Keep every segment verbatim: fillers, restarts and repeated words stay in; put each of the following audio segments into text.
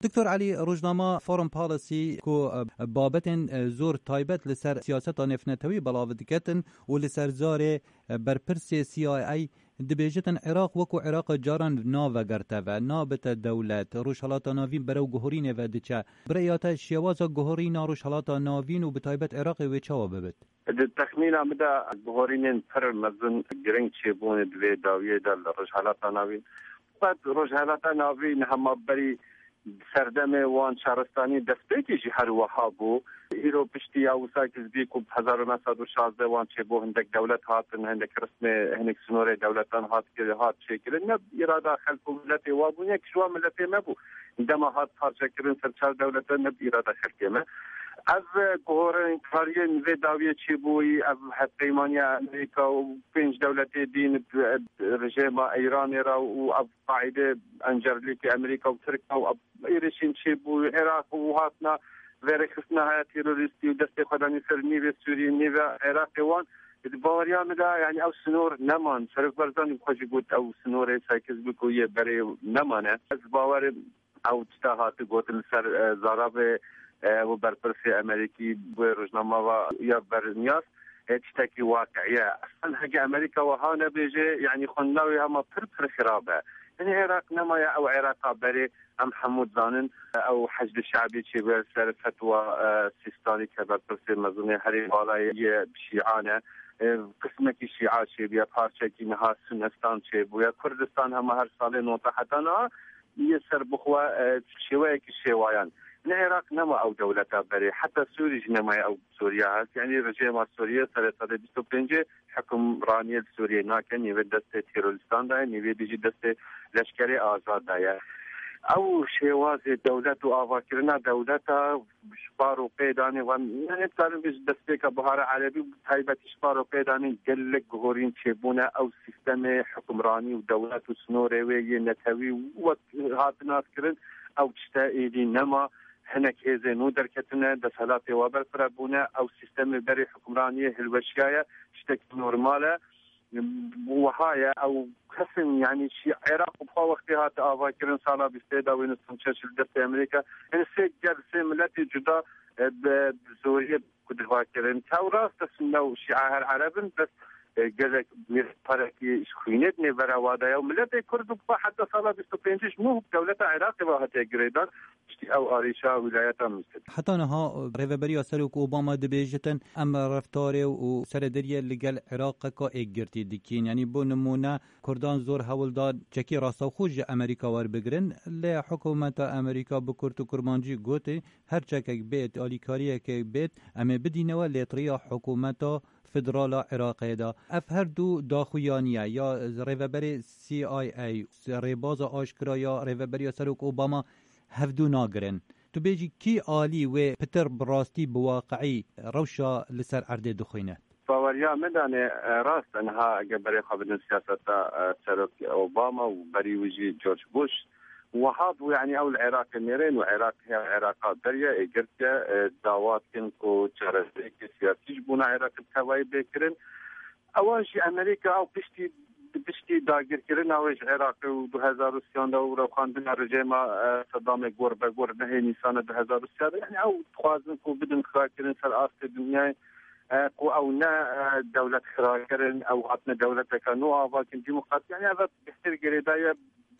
دکتور علی روزنامه فورم پالیسی کو بابت زور تایبت لسر سیاست نفنتوی بلاو دکتن و لسر زار برپرس سی آی ای دبیجتن عراق وکو عراق جاران ناو گرته و نابت دولت روشالات ناوین برو گهورین و دچه برایات شیواز گهورین روشالات ناوین و بتایبت عراق و چاوا ببت التخمين عمدا گهورین پر مزن گرنگ چه بون دوی داویه در روشالات ناوین بعد روشالات ناوین هم بری سردم وان شهرستانی دستپیکیشی هر وها بو ایرو پشتی اوسا کزبی کو هزار و نهصد و شانزده وان چه بو هندک دولت هاتن هندک رسم هندک سنور دولتان هات که هات شکل نه اراده خلق ملت وابونه کشوا ملت ما بو عندما هات هات شکرن سرچار دولت نه اراده خلق ما از گهورین کاریه و داویه چی بوی از پیمانی امریکا و پنج دولت دین رژیم ایران را و اب قاعده انجرلی که امریکا و ترکیه و ایرشین چی بوی عراق و هاتنا ورخصنا های تروریستی و دست خدانی سر نیو سوری نیو عراق وان باوریا مدا یعنی او سنور نمان شرف برزانی خوشی بود او سنور سایکز بکویه برای نمانه از باور او تاهات گوتن سر زاراب و برپرسی امریکی و روزنامه و یا برنیاس تشتكي واقعية أصلا حاجة أمريكا وهانا بيجي يعني خناوي هما پر پر خرابة يعني عراق نما أو عراق بري أم حمود زانن أو حشد الشعبي شي بسر فتوى سيستاني كبرپرسی مزوني هري بالاي بشيعانة قسمة الشيعة شي بيا بارشة نها سنستان شي بيا كردستان هما هر سالي نوطة حتى يسر بخوا شوية كشيوايان العراق نما أو دولتها بري حتى سوريا نما أو سوريا يعني رجيم سوريا سنة بيست وخمسين حكم رانية سوريا ناكن يبي دست تيرولستان ده يبي بيجي دست لشكري آزاد ده أو شواز دولة وآفاكرنا دولتها شبارو قيداني وان يعني تعلم بيج دستك بهار عربي هايبة شبارو قيداني قلق غورين تشيبونا أو سيستم حكمراني ودولة وسنوري ويجي نتوي وهاتنات كرن أو تشتاقي نما هناك إذا نودر كتنا دسالات وابر فرابونا أو سيستم بري حكمرانية هالوشياية اشتكي نورمالة وهاي أو قسم يعني شيء عراق وبخوا وقتها تأفاكرن صالة بستيدا وينستون تشرشل دست أمريكا يعني سيجر سيملتي جدا بسوريا كده فاكرن تاوراس تسنو شيعة العربن بس جزء من فرقي شخينات نبرة وادايا وملت كرد وبخوا حتى صالة بستو بينجش مو دولة العراق وهاتي جريدان او آریشا ولایت مستد حتی نها ریوبری سروک اوباما دبیجتن ام رفتاره و سردریه لگل عراق کا اگرتی دکین یعنی بو نمونه کردان زور حول داد چکی راستا خوش امریکا ور بگرن لی حکومت امریکا بکرت و کرمانجی گوته هر چکک بیت آلیکاریه که بیت اما بدینوا لیتریا حکومتا فدرال عراقی دا اف هر دو داخویانیه یا ریوبری سی آی ای ریباز آشکرا یا ریوبری سروک اوباما هفدو ناگرن تو بیجی کی عالی و پتر براستی بواقعی روشا لسر عرده دخوینه باوریا مدانه راست انها قبل خبرنا سياسة سروك اوباما وبري وجي جورج بوش وهاب يعني او العراق النيرين وعراق هي عراقات دريا اجرت دعوات كنكو تشارزيك سياسي جبونا عراق الكواي بكرن اول شيء امريكا او بشتي بشتي داگر کردن اوج عراق و دو هزار و سیانده و روخاندن رژیم صدام گور به گور نه نیسان دو هزار و سیانده یعنی او خوازن کو بدن خرا کردن سر آست دنیا کو او نه دولت خرا کردن او عطنا دولت کانو آوا کن دموکرات یعنی هذا بهتر گریدای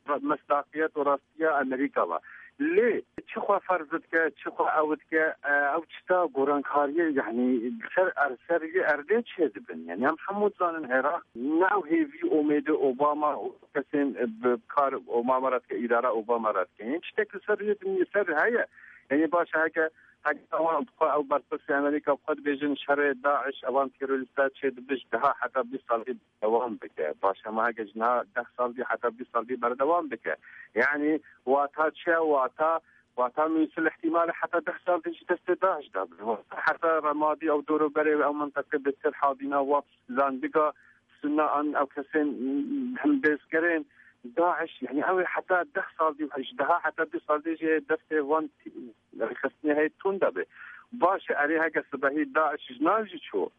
مصداقیت و راستیه امریکا و ليه تشخوا فرضت ك تشخوا عود ك او تشتا قران كاريه يعني سر ارسر ارديت شدبن يعني محمود زان العراق ناو هي في اوميد اوباما كسين بكار اوباما رات اداره اوباما رات يعني تشتكي سر يدني سر هيا يعني باش هكا هكا او برپرسی امریکا خود بیجن شر داعش اوان تیروریستات شد بش ده حتی بیست سال دوام بکه باشه ما هكا جنا ده سال دي حتى بیست سال دي بر دوام بکه يعني واتا تشا واتا واتا من الاحتمال حتى ده سال دي تستداش ده حتى رمادي او دورو بري او منطقه بتر حاضنه وزاندقه سنة ان او كسين هم بيسكرين داعش يعني أول حتى ده صار دي وحجدها حتى دي صار دي جي دفتة وان خصني هاي تون دبي باش عليها كسبهي داعش جناجي شو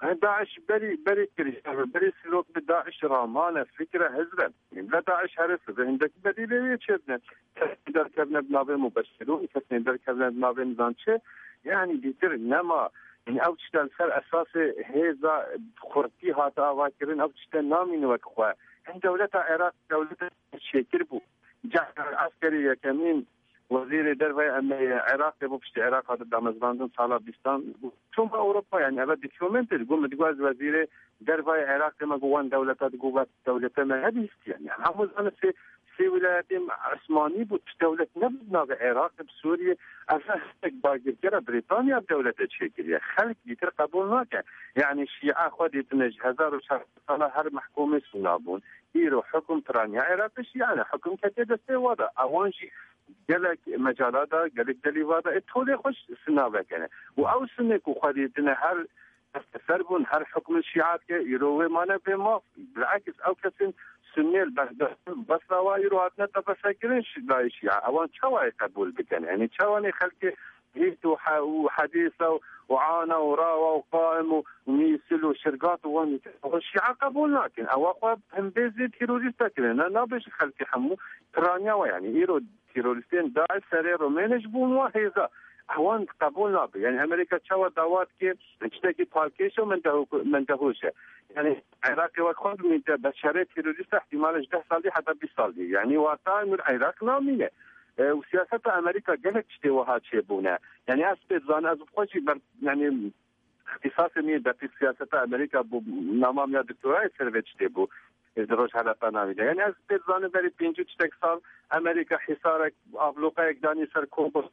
داعش بري بري كريش بري سلوك بداعش رامانة فكرة هزرة لا داعش هرسة عندك بديلة يشدنا تقدر كذا بنابه مبشرون تقدر كذا بنابه نزانشة يعني ديتر نما يعني أو تشتغل سر أساس هذا خرطي هذا واكرين أو تشتغل نامين وكوا عند دولة العراق دولة شكر بو جاء عسكري كمين وزير دربي أن العراق يبغى بشتى العراق هذا دامزباندن صالة بيستان ثم أوروبا يعني أبد ديكومنت تقول متجوز وزير دربي العراق ما جوان دولة تقول دولة ما هذه يعني هم أنا في في ولايات عثماني بود دولة نبنا العراق بسوريا أساسك باقي كرا بريطانيا بدولة تشكيل خلق يتر قبول ناك يعني الشيعة خدت نج هزار وشهر صلاة هر محكومة سنابون يرو حكم ترانيا عراق الشيعة حكم كتير استوادة أوانشي جلك مجالات جلك دليوادا اتولي خوش سنابه كنه و او سنك و خديتنا هر تسربون هر حكم الشيعات يروي مانا بما بالعكس او كسن سنيل بس لا يرواتنا تفسكرين لا الشيعة اوان شواي قبول بكن يعني شواني خلك هيت وحديثه وعانى وراوى وقائم وميسل وشرقات وان الشيعة قبول لكن او هم بيزي تيروريستا كلنا نابش خلك حمو ترانيا يعني يرو تيروريستين داعش سري رومانش بون وهذا هوان قبول نابي يعني امريكا تشاور دعوات كي تشتكي بالكيشو من ده من دهوشه يعني العراق وخذ من بشريه تيروريست احتمال ده صالي حتى بيصالي يعني وقتها من العراق ناميه وسياسه امريكا قالت تشتوى هاد شيء بونا يعني اسبت زان از خوشي يعني اختصاص مين ده في سياسه امريكا نامام يا دكتوراه سيرفيتش تبو ازدواج حالات نامیده یعنی از پیزانه بری پنجو چتک سال امریکا حسارک افلوقا یک دانی سر کوبا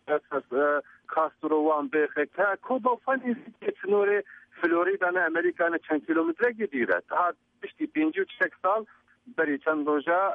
کاسترو وان بخه که کوبا فنی سنوره فلوریدا نه امریکا نه چند کیلومتر گیره تا پشتی پنجو چتک سال بری چند روزا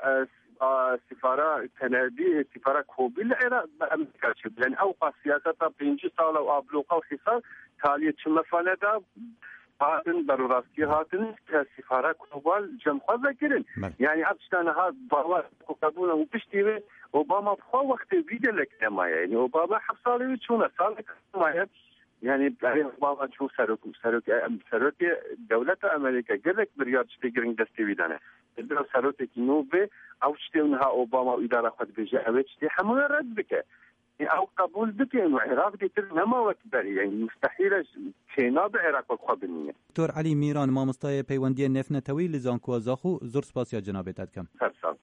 سفاره کندی سفاره کوبی لعراق امریکا شد یعنی او سیاست پنجو سال او افلوقا حسار تالیه چه فندا هاتن ضروراتي هاتن كسفارة كوبال جمخوز كرن يعني أبشتان هاد باوات كوكابونا وبشتي أوباما بخوا وقت فيديو لك نمايا يعني أوباما حبصالي وشونا صالك نمايا يعني أوباما شو سروك سروك سروك دولة أمريكا قلك برياد شتيجرين دستي ويدانا الدولة سروك نوبة أو شتيونها أوباما وإدارة خد بيجي أبد شتي حمونا رد بك او قبول بكين العراق دي نما وكبر يعني مستحيل كينا بعراق وخبنيه دكتور علي ميران ما مستای پیوندی نفنتوی لزانکو زاخو زور سپاس یا جنابت کم